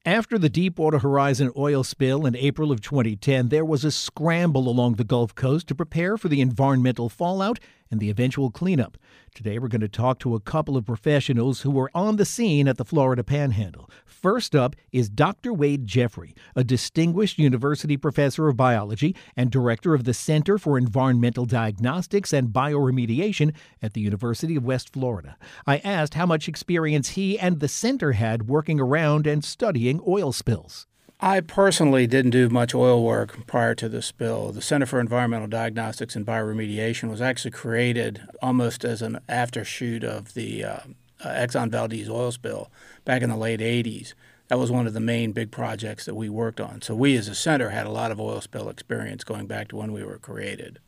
After the Deepwater Horizon oil spill in April of 2010, there was a scramble along the Gulf Coast to prepare for the environmental fallout and the eventual cleanup. Today, we're going to talk to a couple of professionals who were on the scene at the Florida Panhandle. First up is Dr. Wade Jeffrey, a distinguished university professor of biology and director of the Center for Environmental Diagnostics and Bioremediation at the University of West Florida. I asked how much experience he and the center had working around and studying oil spills. I personally didn't do much oil work prior to the spill. The Center for Environmental Diagnostics and Bioremediation was actually created almost as an aftershoot of the Exxon Valdez oil spill back in the late 80s. That was one of the main big projects that we worked on. So we as a center had a lot of oil spill experience going back to when we were created.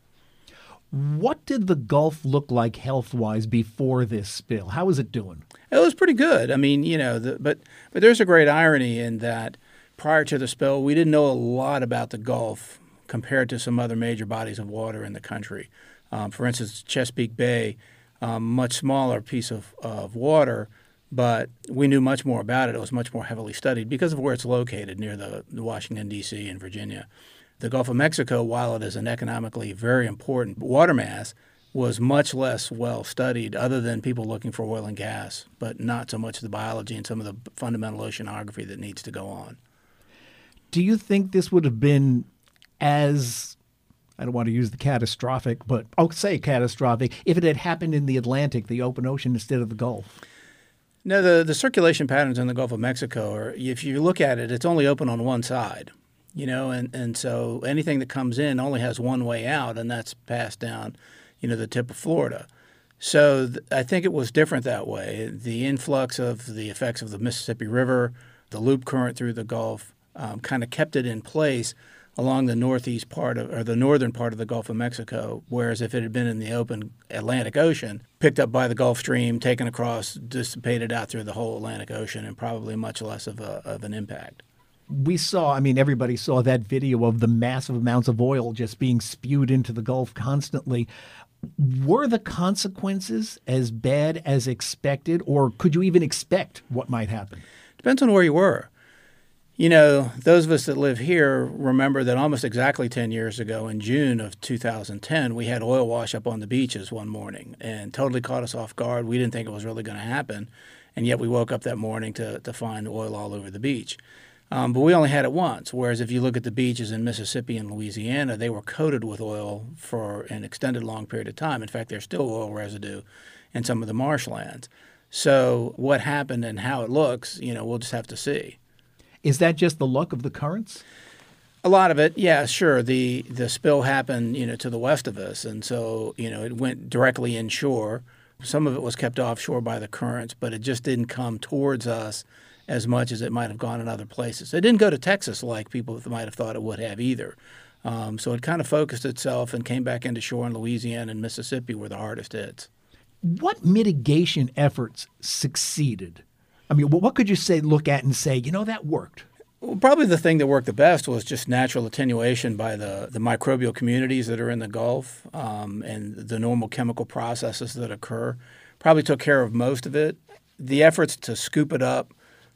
What did the Gulf look like health-wise before this spill? How was it doing? It was pretty good. I mean, but there's a great irony in that prior to the spill, we didn't know a lot about the Gulf compared to some other major bodies of water in the country. For instance, Chesapeake Bay, much smaller piece of water, but we knew much more about it. It was much more heavily studied because of where it's located near the Washington, D.C. and Virginia. The Gulf of Mexico, while it is an economically very important water mass, was much less well studied other than people looking for oil and gas, but not so much the biology and some of the fundamental oceanography that needs to go on. Do you think this would have been as, I don't want to use the catastrophic, but I'll say catastrophic, if it had happened in the Atlantic, the open ocean, instead of the Gulf? No, the circulation patterns in the Gulf of Mexico are, if you look at it, it's only open on one side, and so anything that comes in only has one way out, and that's passed down, the tip of Florida. So I think it was different that way. The influx of the effects of the Mississippi River, the loop current through the Gulf, kind of kept it in place along the northeast part or the northern part of the Gulf of Mexico, whereas if it had been in the open Atlantic Ocean, picked up by the Gulf Stream, taken across, dissipated out through the whole Atlantic Ocean, and probably much less of an impact. Everybody saw that video of the massive amounts of oil just being spewed into the Gulf constantly. Were the consequences as bad as expected, or could you even expect what might happen? Depends on where you were. Those of us that live here remember that almost exactly 10 years ago in June of 2010, we had oil wash up on the beaches one morning and totally caught us off guard. We didn't think it was really going to happen, and yet we woke up that morning to find oil all over the beach. But we only had it once, whereas if you look at the beaches in Mississippi and Louisiana, they were coated with oil for an extended long period of time. In fact, there's still oil residue in some of the marshlands. So what happened and how it looks, we'll just have to see. Is that just the luck of the currents? A lot of it, yeah, sure. The spill happened, to the west of us, and so, it went directly inshore. Some of it was kept offshore by the currents, but it just didn't come towards us as much as it might have gone in other places. It didn't go to Texas like people might have thought it would have either. So it kind of focused itself and came back into shore in Louisiana and Mississippi were the hardest hits. What mitigation efforts succeeded? What could you look at and say, that worked? Well, probably the thing that worked the best was just natural attenuation by the microbial communities that are in the Gulf and the normal chemical processes that occur. Probably took care of most of it. The efforts to scoop it up,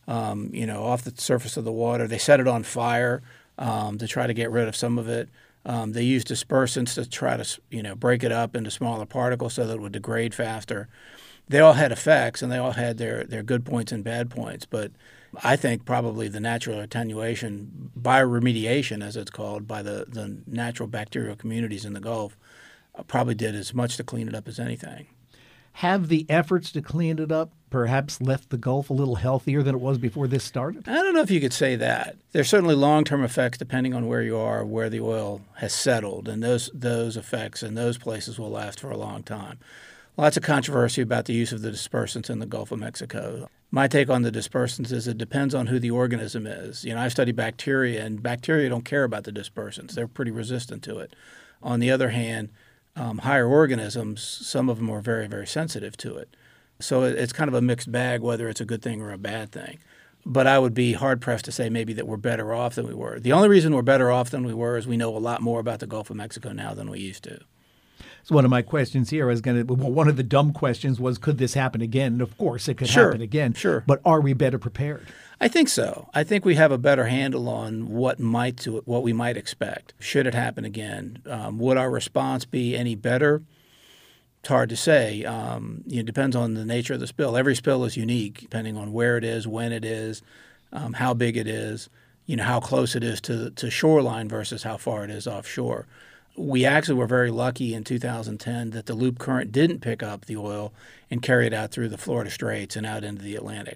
off the surface of the water, they set it on fire to try to get rid of some of it. They used dispersants to try to, break it up into smaller particles so that it would degrade faster. They all had effects, and they all had their good points and bad points. But I think probably the natural attenuation, bioremediation as it's called, by the natural bacterial communities in the Gulf, probably did as much to clean it up as anything. Have the efforts to clean it up perhaps left the Gulf a little healthier than it was before this started? I don't know if you could say that. There's certainly long-term effects depending on where you are, where the oil has settled, and those effects in those places will last for a long time. Lots of controversy about the use of the dispersants in the Gulf of Mexico. My take on the dispersants is it depends on who the organism is. I study bacteria, and bacteria don't care about the dispersants. They're pretty resistant to it. On the other hand, higher organisms, some of them are very, very sensitive to it. So it's kind of a mixed bag whether it's a good thing or a bad thing. But I would be hard-pressed to say maybe that we're better off than we were. The only reason we're better off than we were is we know a lot more about the Gulf of Mexico now than we used to. So one of my questions here is one of the dumb questions was, could this happen again? And of course, it could happen again. Sure. But are we better prepared? I think so. I think we have a better handle on what we might expect. Should it happen again? Would our response be any better? It's hard to say. It depends on the nature of the spill. Every spill is unique, depending on where it is, when it is, how big it is, how close it is to shoreline versus how far it is offshore. We actually were very lucky in 2010 that the loop current didn't pick up the oil and carry it out through the Florida Straits and out into the Atlantic.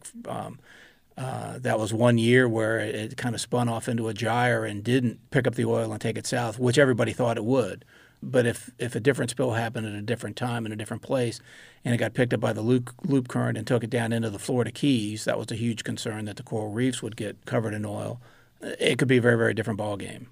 That was one year where it kind of spun off into a gyre and didn't pick up the oil and take it south, which everybody thought it would. But if a different spill happened at a different time in a different place and it got picked up by the loop current and took it down into the Florida Keys, that was a huge concern that the coral reefs would get covered in oil. It could be a very, very different ballgame.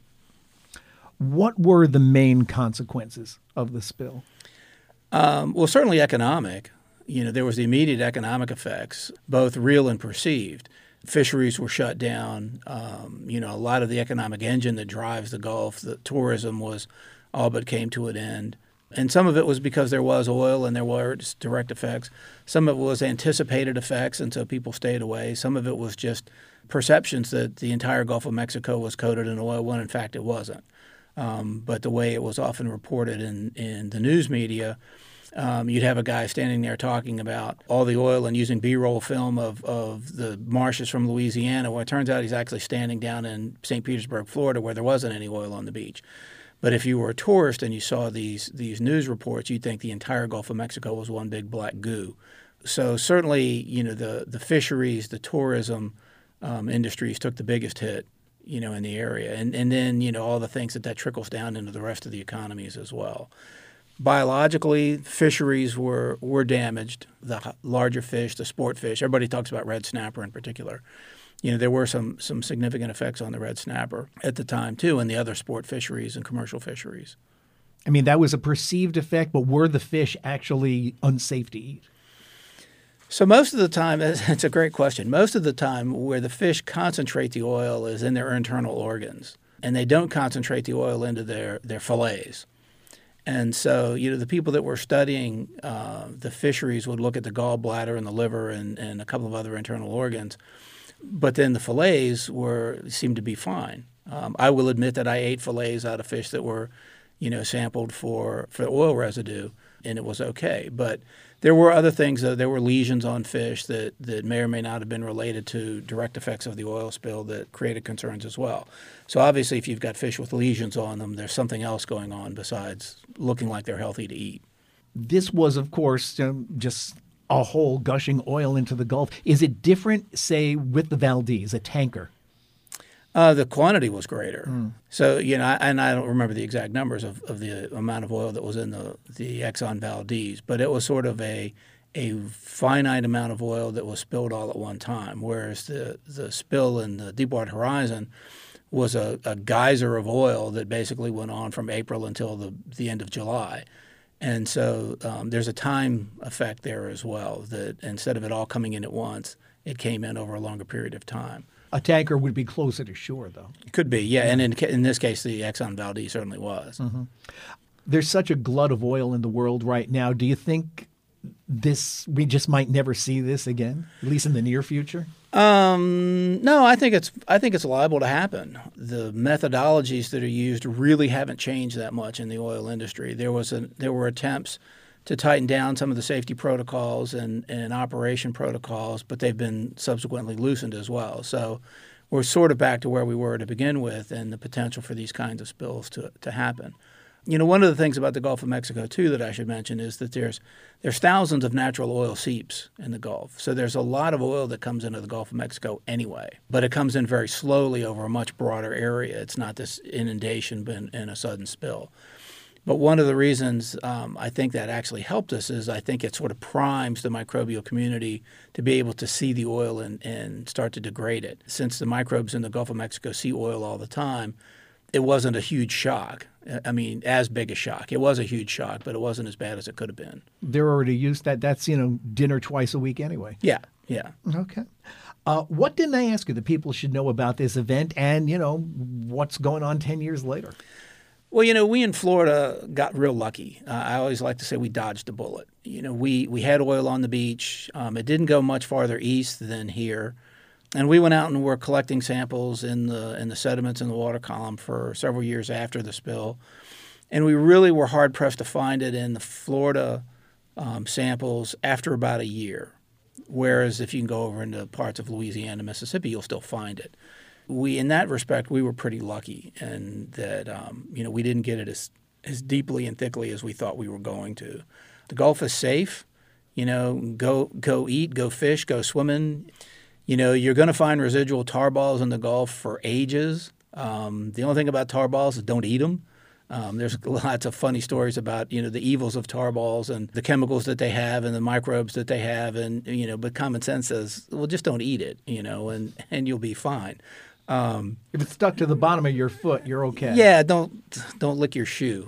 What were the main consequences of the spill? Well, certainly economic. There was the immediate economic effects, both real and perceived. Fisheries were shut down. A lot of the economic engine that drives the Gulf, the tourism was all but came to an end. And some of it was because there was oil and there were direct effects. Some of it was anticipated effects, and so people stayed away. Some of it was just perceptions that the entire Gulf of Mexico was coated in oil when in fact it wasn't. But the way it was often reported in the news media, you'd have a guy standing there talking about all the oil and using B-roll film of the marshes from Louisiana. Well, it turns out he's actually standing down in St. Petersburg, Florida, where there wasn't any oil on the beach. But if you were a tourist and you saw these news reports, you'd think the entire Gulf of Mexico was one big black goo. So certainly, the fisheries, the tourism industries took the biggest hit, in the area. And then, all the things that trickles down into the rest of the economies as well. Biologically, fisheries were damaged. The larger fish, the sport fish, everybody talks about red snapper in particular. There were some significant effects on the red snapper at the time, too, and the other sport fisheries and commercial fisheries. I mean, that was a perceived effect, but were the fish actually unsafe to eat? So most of the time, that's a great question. Most of the time where the fish concentrate the oil is in their internal organs, and they don't concentrate the oil into their fillets. And so, the people that were studying the fisheries would look at the gallbladder and the liver and a couple of other internal organs, but then the fillets seemed to be fine. I will admit that I ate fillets out of fish that were, sampled for oil residue, and it was okay. But there were other things. There were lesions on fish that may or may not have been related to direct effects of the oil spill that created concerns as well. So obviously, if you've got fish with lesions on them, there's something else going on besides looking like they're healthy to eat. This was, of course, just a hole gushing oil into the Gulf. Is it different, say, with the Valdez, a tanker? The quantity was greater. So, and I don't remember the exact numbers of the amount of oil that was in the Exxon Valdez, but it was sort of a finite amount of oil that was spilled all at one time, whereas the spill in the Deepwater Horizon was a geyser of oil that basically went on from April until the end of July. And so there's a time effect there as well, that instead of it all coming in at once, it came in over a longer period of time. A tanker would be closer to shore, though. Could be, yeah. And in this case, the Exxon Valdez certainly was. Mm-hmm. There's such a glut of oil in the world right now. Do you think we just might never see this again, at least in the near future? No, I think it's liable to happen. The methodologies that are used really haven't changed that much in the oil industry. There were attempts to tighten down some of the safety protocols and operation protocols, but they've been subsequently loosened as well. So we're sort of back to where we were to begin with, and the potential for these kinds of spills to happen. One of the things about the Gulf of Mexico, too, that I should mention is that there's thousands of natural oil seeps in the Gulf. So there's a lot of oil that comes into the Gulf of Mexico anyway, but it comes in very slowly over a much broader area. It's not this inundation and a sudden spill. But one of the reasons I think that actually helped us is I think it sort of primes the microbial community to be able to see the oil and start to degrade it. Since the microbes in the Gulf of Mexico see oil all the time, it wasn't a huge shock. I mean, as big a shock. It was a huge shock, but it wasn't as bad as it could have been. They're already used to that. That's, dinner twice a week anyway. Yeah. Okay. What didn't I ask you that people should know about this event and, what's going on 10 years later? Well, we in Florida got real lucky. I always like to say we dodged a bullet. We had oil on the beach. It didn't go much farther east than here. And we went out and were collecting samples in the sediments in the water column for several years after the spill. And we really were hard-pressed to find it in the Florida samples after about a year. Whereas if you can go over into parts of Louisiana, Mississippi, you'll still find it. In that respect, we were pretty lucky, and that we didn't get it as deeply and thickly as we thought we were going to. The Gulf is safe. Go eat, go fish, go swimming. You're going to find residual tar balls in the Gulf for ages. The only thing about tar balls is don't eat them. There's lots of funny stories about the evils of tar balls and the chemicals that they have and the microbes that they have, and but common sense says, well, just don't eat it, and you'll be fine. If it's stuck to the bottom of your foot, you're okay. Yeah, don't lick your shoe.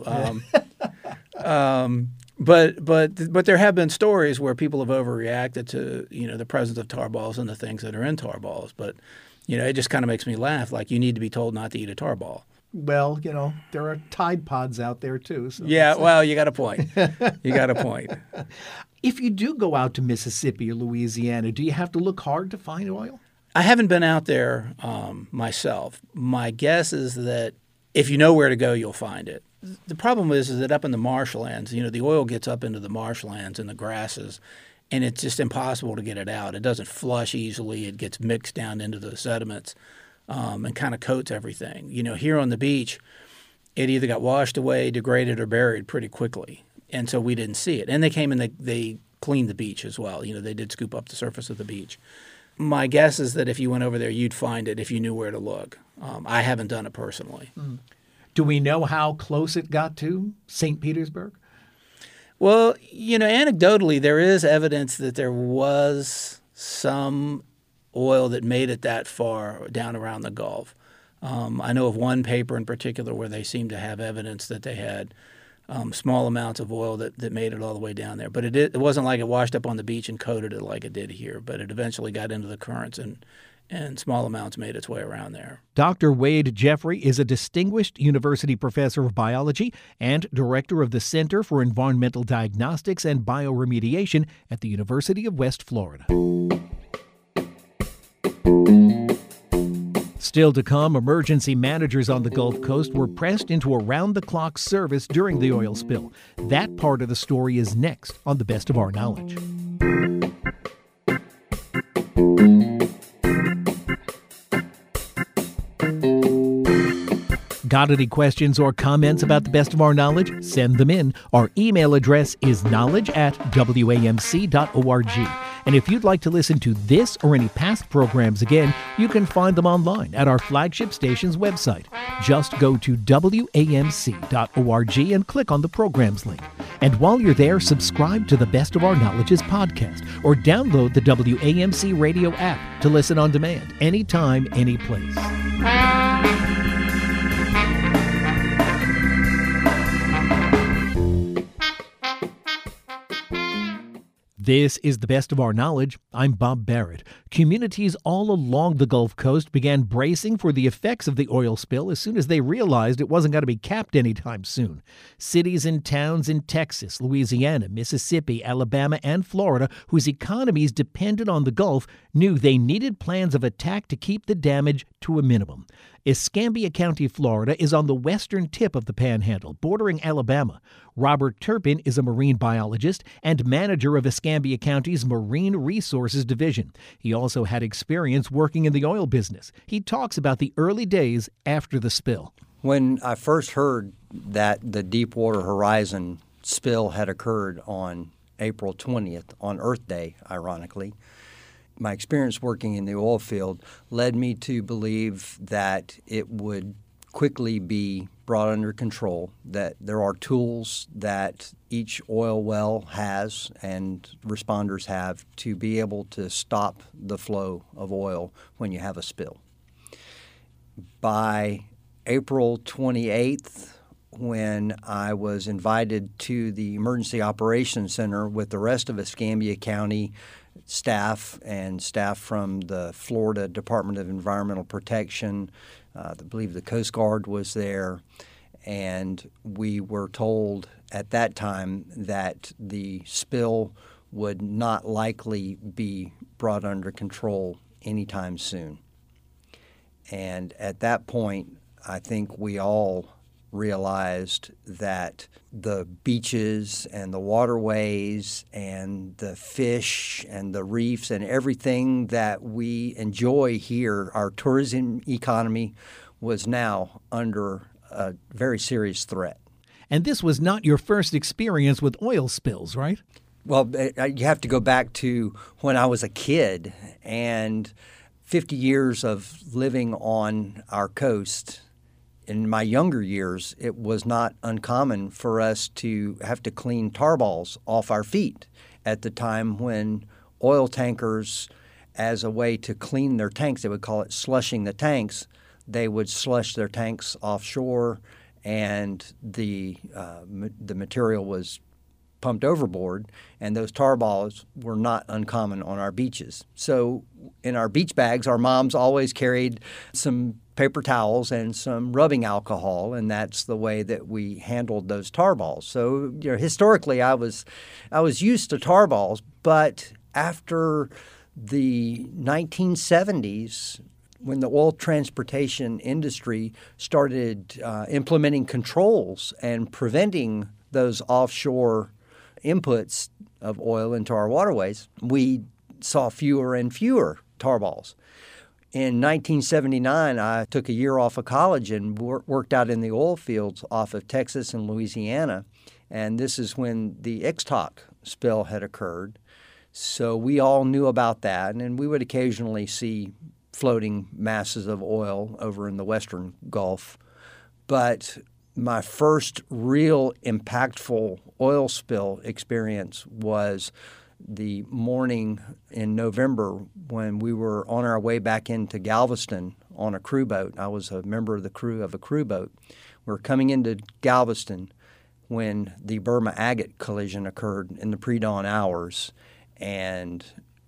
But there have been stories where people have overreacted to the presence of tar balls and the things that are in tar balls. But it just kind of makes me laugh. Like, you need to be told not to eat a tar ball. Well, there are Tide Pods out there too. So yeah, well, you got a point. You got a point. If you do go out to Mississippi or Louisiana, do you have to look hard to find oil? I haven't been out there myself. My guess is that if you know where to go, you'll find it. The problem is that up in the marshlands, the oil gets up into the marshlands and the grasses, and it's just impossible to get it out. It doesn't flush easily. It gets mixed down into the sediments and kind of coats everything. Here on the beach, it either got washed away, degraded, or buried pretty quickly, and so we didn't see it. And they came and they cleaned the beach as well. They did scoop up the surface of the beach. My guess is that if you went over there, you'd find it if you knew where to look. I haven't done it personally. Do we know how close it got to St. Petersburg? Well, anecdotally, there is evidence that there was some oil that made it that far down around the Gulf. I know of one paper in particular where they seem to have evidence that they had small amounts of oil that made it all the way down there. But it wasn't like it washed up on the beach and coated it like it did here, but it eventually got into the currents and small amounts made its way around there. Dr. Wade Jeffrey is a distinguished university professor of biology and director of the Center for Environmental Diagnostics and Bioremediation at the University of West Florida. Still to come, emergency managers on the Gulf Coast were pressed into around-the-clock service during the oil spill. That part of the story is next on The Best of Our Knowledge. Got any questions or comments about The Best of Our Knowledge? Send them in. Our email address is knowledge@wamc.org. And if you'd like to listen to this or any past programs again, you can find them online at our flagship station's website. Just go to wamc.org and click on the programs link. And while you're there, subscribe to the Best of Our Knowledge's podcast or download the WAMC radio app to listen on demand anytime, any place. This is The Best of Our Knowledge. I'm Bob Barrett. Communities all along the Gulf Coast began bracing for the effects of the oil spill as soon as they realized it wasn't going to be capped anytime soon. Cities and towns in Texas, Louisiana, Mississippi, Alabama, and Florida, whose economies depended on the Gulf, knew they needed plans of attack to keep the damage to a minimum. Escambia County, Florida, is on the western tip of the Panhandle, bordering Alabama. Robert Turpin is a marine biologist and manager of Escambia County's Marine Resources Division. He also had experience working in the oil business. He talks about the early days after the spill. When I first heard that the Deepwater Horizon spill had occurred on April 20th, on Earth Day, ironically, my experience working in the oil field led me to believe that it would quickly be brought under control, that there are tools that each oil well has and responders have to be able to stop the flow of oil when you have a spill. By April 28th, when I was invited to the Emergency Operations Center with the rest of Escambia County staff and staff from the Florida Department of Environmental Protection, I believe the Coast Guard was there, and we were told at that time that the spill would not likely be brought under control anytime soon. And at that point, I think we all realized that the beaches and the waterways and the fish and the reefs and everything that we enjoy here, our tourism economy, was now under a very serious threat. And this was not your first experience with oil spills, right? Well, you have to go back to when I was a kid, and 50 years of living on our coast. In my younger years, it was not uncommon for us to have to clean tar balls off our feet at the time when oil tankers, as a way to clean their tanks, they would call it slushing the tanks, they would slush their tanks offshore, and the material was pumped overboard, and those tar balls were not uncommon on our beaches. So in our beach bags, our moms always carried some paper towels and some rubbing alcohol, and that's the way that we handled those tar balls. So historically, I was used to tar balls, but after the 1970s, when the oil transportation industry started implementing controls and preventing those offshore inputs of oil into our waterways, we saw fewer and fewer tar balls. In 1979, I took a year off of college and worked out in the oil fields off of Texas and Louisiana, and this is when the Ixtoc spill had occurred. So we all knew about that, and we would occasionally see floating masses of oil over in the western Gulf. But my first real impactful oil spill experience was the morning in November when we were on our way back into Galveston on a crew boat. I was a member of the crew of a crew boat. We were coming into Galveston when the Burma Agate collision occurred in the pre-dawn hours, and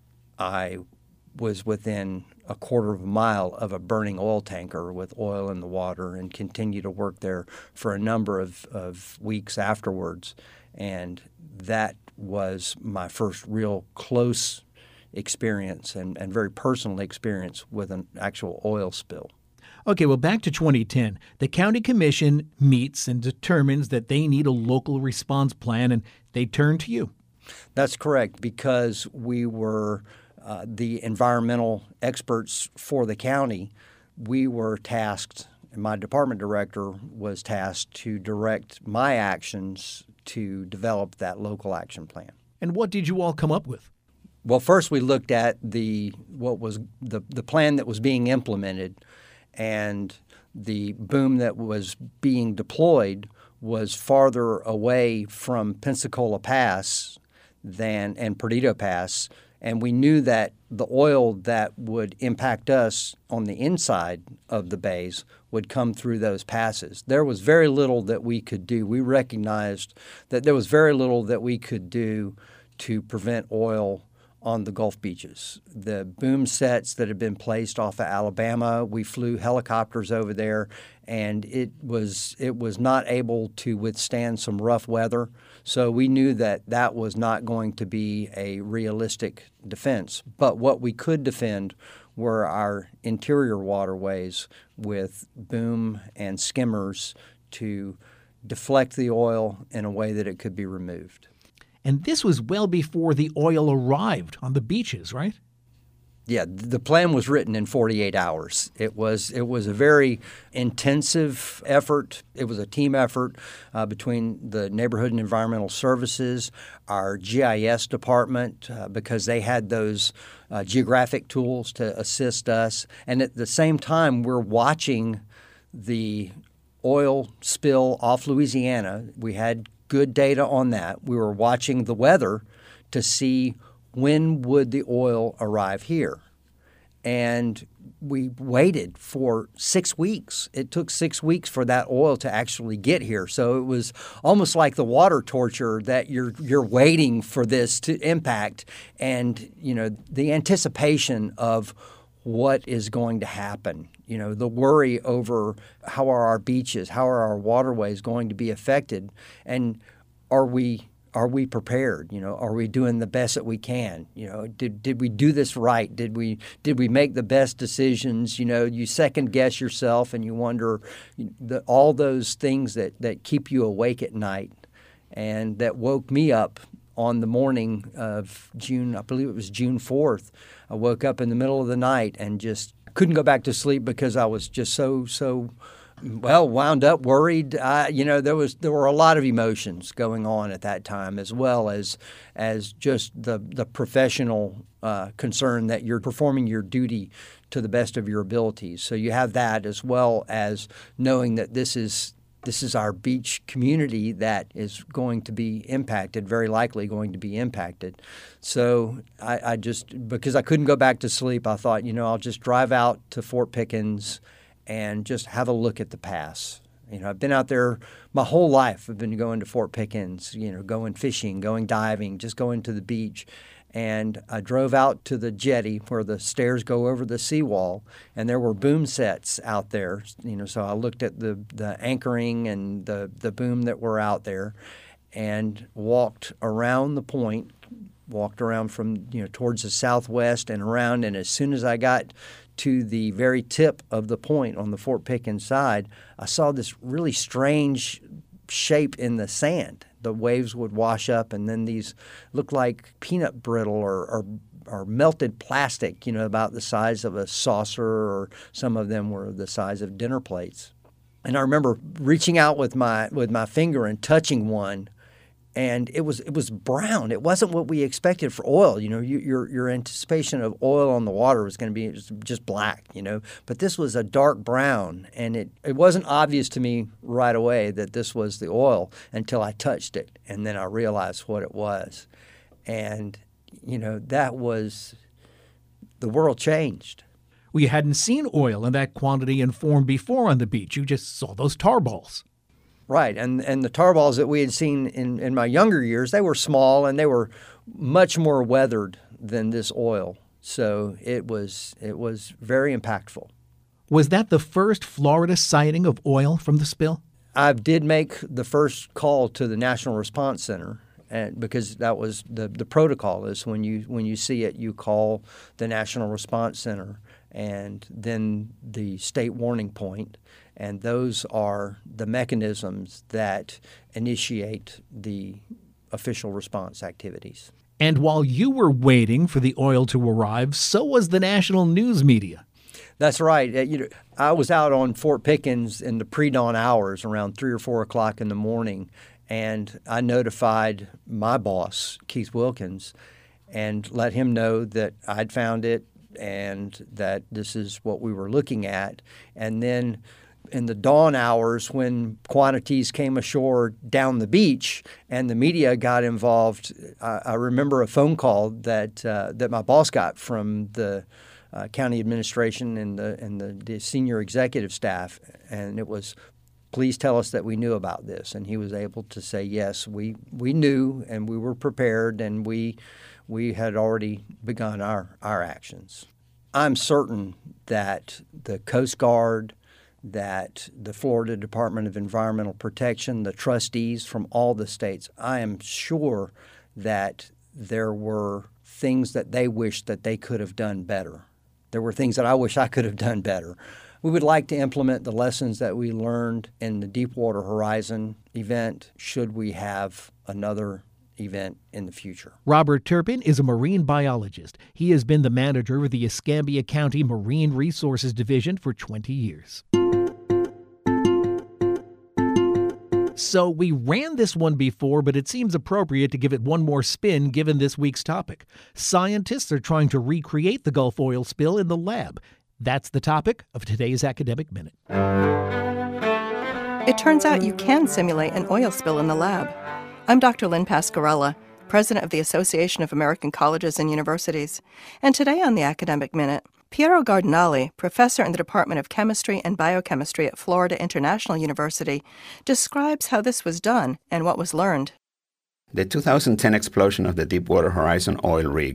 I was within a quarter of a mile of a burning oil tanker with oil in the water, and continued to work there for a number of weeks afterwards. And that was my first real close experience and very personal experience with an actual oil spill. Okay, well, back to 2010. The county commission meets and determines that they need a local response plan, and they turn to you. That's correct, because we were the environmental experts for the county. We were tasked, and my department director was tasked to direct my actions to develop that local action plan. And what did you all come up with? Well, first we looked at what was the plan that was being implemented, and the boom that was being deployed was farther away from Pensacola Pass and Perdido Pass, and we knew that the oil that would impact us on the inside of the bays would come through those passes. There was very little that we could do. We recognized that there was very little that we could do to prevent oil on the Gulf beaches. The boom sets that had been placed off of Alabama, we flew helicopters over there, and it was not able to withstand some rough weather. So we knew that that was not going to be a realistic defense. But what we could defend were our interior waterways with boom and skimmers to deflect the oil in a way that it could be removed. And this was well before the oil arrived on the beaches, right? Yeah, the plan was written in 48 hours. It was a very intensive effort. It was a team effort between the Neighborhood and Environmental Services, our GIS department, because they had those geographic tools to assist us. And at the same time, we're watching the oil spill off Louisiana. We had good data on that. We were watching the weather to see when would the oil arrive here. And we waited for 6 weeks. It took 6 weeks for that oil to actually get here. So it was almost like the water torture that you're waiting for this to impact. And, the anticipation of what is going to happen. The worry over how are our beaches, how are our waterways going to be affected, and are we prepared? Are we doing the best that we can? Did we do this right? Did we make the best decisions? You second guess yourself and you wonder all those things that keep you awake at night, and that woke me up on the morning of June, I believe it was June 4th. I woke up in the middle of the night and just couldn't go back to sleep because I was just so wound up, worried. There were a lot of emotions going on at that time, as well as just the professional concern that you're performing your duty to the best of your abilities. So you have that, as well as knowing that this is our beach community that is going to be impacted, very likely going to be impacted. So I just, because I couldn't go back to sleep, I thought, I'll just drive out to Fort Pickens and just have a look at the pass. I've been out there my whole life. I've been going to Fort Pickens, going fishing, going diving, just going to the beach. And I drove out to the jetty where the stairs go over the seawall, and there were boom sets out there. So I looked at the anchoring and the boom that were out there, and walked around the point, walked around from towards the southwest and around. And as soon as I got to the very tip of the point on the Fort Pickens side, I saw this really strange shape in the sand. The waves would wash up, and then these looked like peanut brittle or melted plastic, about the size of a saucer, or some of them were the size of dinner plates. And I remember reaching out with my finger and touching one, and it was brown. It wasn't what we expected for oil. Your anticipation of oil on the water was going to be just black, But this was a dark brown, and it wasn't obvious to me right away that this was the oil until I touched it, and then I realized what it was. And, that was – the world changed. Well, you hadn't seen oil in that quantity and form before on the beach. You just saw those tar balls. Right, and the tar balls that we had seen in my younger years, they were small and they were much more weathered than this oil. So it was very impactful. Was that the first Florida sighting of oil from the spill? I did make the first call to the National Response Center, and because that was the protocol is when you see it, you call the National Response Center and then the state warning point. And those are the mechanisms that initiate the official response activities. And while you were waiting for the oil to arrive, so was the national news media. That's right. I was out on Fort Pickens in the pre-dawn hours around 3 or 4 o'clock in the morning, and I notified my boss, Keith Wilkins, and let him know that I'd found it and that this is what we were looking at. And then in the dawn hours, when quantities came ashore down the beach and the media got involved, I remember a phone call that my boss got from the county administration and the senior executive staff, and it was, "Please tell us that we knew about this." And he was able to say, "Yes, we knew, and we were prepared, and we had already begun our actions." I'm certain that the Coast Guard, that the Florida Department of Environmental Protection, the trustees from all the states, I am sure that there were things that they wished that they could have done better. There were things that I wish I could have done better. We would like to implement the lessons that we learned in the Deepwater Horizon event should we have another event in the future. Robert Turpin is a marine biologist. He has been the manager of the Escambia County Marine Resources Division for 20 years. So we ran this one before, but it seems appropriate to give it one more spin given this week's topic. Scientists are trying to recreate the Gulf oil spill in the lab. That's the topic of today's Academic Minute. It turns out you can simulate an oil spill in the lab. I'm Dr. Lynn Pasquarella, president of the Association of American Colleges and Universities. And today on the Academic Minute, Piero Gardinali, professor in the Department of Chemistry and Biochemistry at Florida International University, describes how this was done and what was learned. The 2010 explosion of the Deepwater Horizon oil rig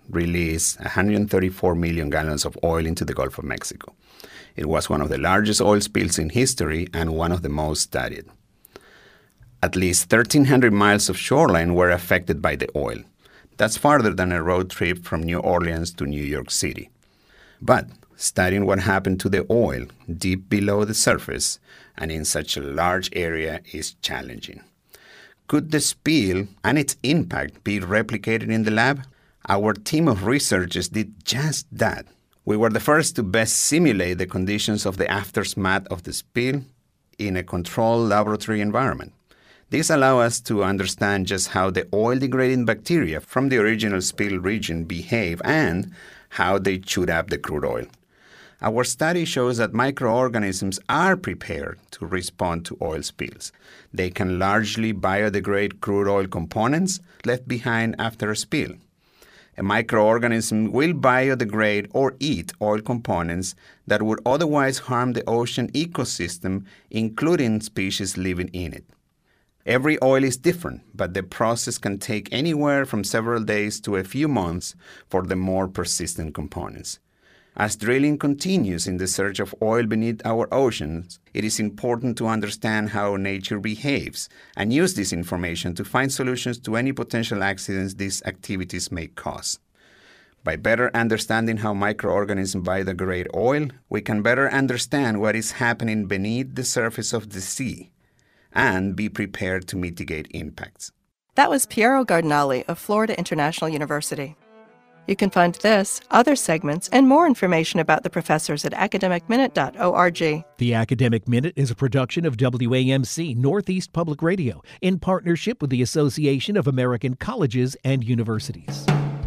released 134 million gallons of oil into the Gulf of Mexico. It was one of the largest oil spills in history and one of the most studied. At least 1,300 miles of shoreline were affected by the oil. That's farther than a road trip from New Orleans to New York City. But studying what happened to the oil deep below the surface and in such a large area is challenging. Could the spill and its impact be replicated in the lab? Our team of researchers did just that. We were the first to best simulate the conditions of the aftermath of the spill in a controlled laboratory environment. This allows us to understand just how the oil-degrading bacteria from the original spill region behave and how they chewed up the crude oil. Our study shows that microorganisms are prepared to respond to oil spills. They can largely biodegrade crude oil components left behind after a spill. A microorganism will biodegrade or eat oil components that would otherwise harm the ocean ecosystem, including species living in it. Every oil is different, but the process can take anywhere from several days to a few months for the more persistent components. As drilling continues in the search of oil beneath our oceans, it is important to understand how nature behaves and use this information to find solutions to any potential accidents these activities may cause. By better understanding how microorganisms biodegrade oil, we can better understand what is happening beneath the surface of the sea and be prepared to mitigate impacts. That was Piero Gardinali of Florida International University. You can find this, other segments, and more information about the professors at academicminute.org. The Academic Minute is a production of WAMC Northeast Public Radio in partnership with the Association of American Colleges and Universities.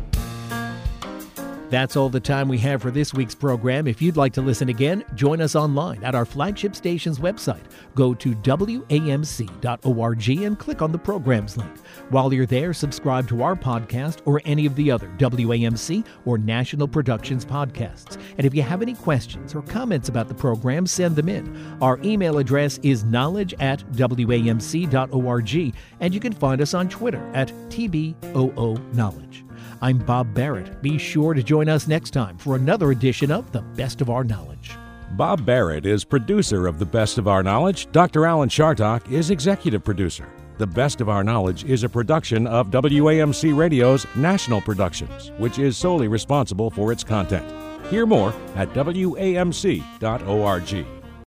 That's all the time we have for this week's program. If you'd like to listen again, join us online at our flagship station's website. Go to WAMC.org and click on the programs link. While you're there, subscribe to our podcast or any of the other WAMC or National Productions podcasts. And if you have any questions or comments about the program, send them in. Our email address is knowledge@WAMC.org, and you can find us on Twitter at TBOOKnowledge. I'm Bob Barrett. Be sure to join us next time for another edition of The Best of Our Knowledge. Bob Barrett is producer of The Best of Our Knowledge. Dr. Alan Chartock is executive producer. The Best of Our Knowledge is a production of WAMC Radio's National Productions, which is solely responsible for its content. Hear more at WAMC.org.